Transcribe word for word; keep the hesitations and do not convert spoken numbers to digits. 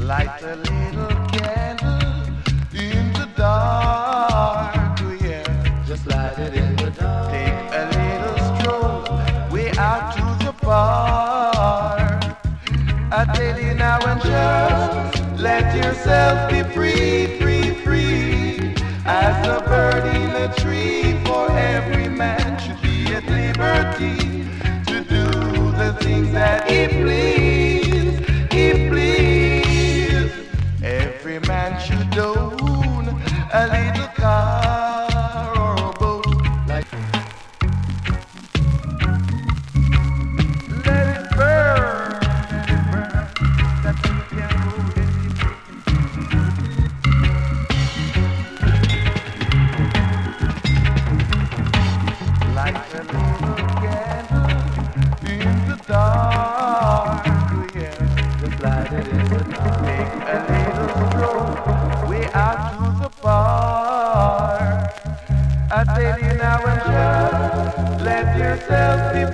Light a little candle in the dark, oh yeah. Just light it in the dark. Take a little stroll way out to the park. I tell you now and just let yourself be free, free, free. As a bird in a tree, for every man should be at liberty to do the things that he please, he please. Every man should own a little car or a boat. Like let it burn, let it burn. That's when you can go get it. Light a little candle in the dark, oh yeah. Just light it in the dark. Take a little stroll way out to the park. I tell you now and just let yourself be